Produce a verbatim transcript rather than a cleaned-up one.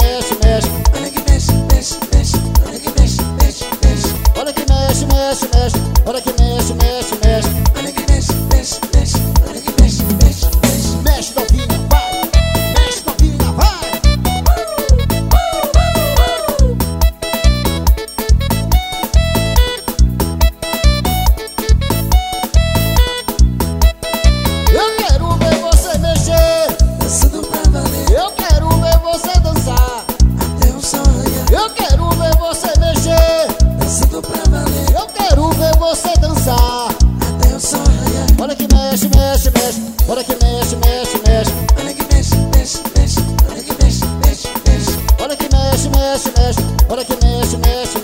mexe, mexe. Olha que mexe, mexe, mexe. Olha que mexe, mexe, mexe. Olha que mexe, mexe, mexe. Olha que mexe, mexe, mexe. Olha que mexe, mexe, mexe. Olha que mexe, mexe, mexe. Mexe novinha, vai. Mexe novinha, vai. Eu quero ver você mexer, Dançando pra valer, eu quero ver você dançar. até o sol raiar. Eu quero ver você mexer, Dançando pra valer, eu quero ver você dançar. até o sol raiar. Olha que mexe, mexe, mexe. Olha que mexe, mexe, mexe. Olha que mexe, mexe, mexe. Olha que mexe, mexe, mexe. Olha que mexe, mexe, mexe. Olha que mexe, mexe,